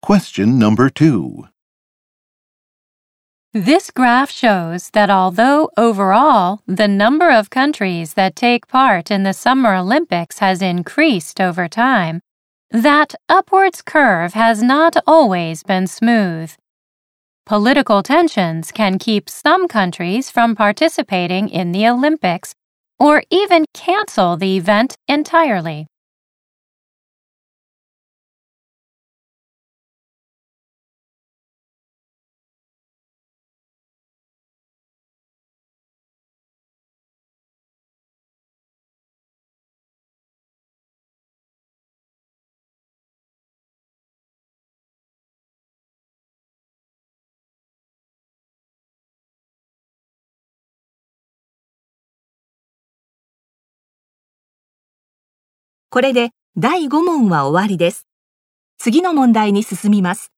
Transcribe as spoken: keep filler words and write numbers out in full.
Question number two. This graph shows that although overall the number of countries that take part in the Summer Olympics has increased over time, that upwards curve has not always been smooth. Political tensions can keep some countries from participating in the Olympics or even cancel the event entirely. これでだいご問は終わりです。次の問題に進みます。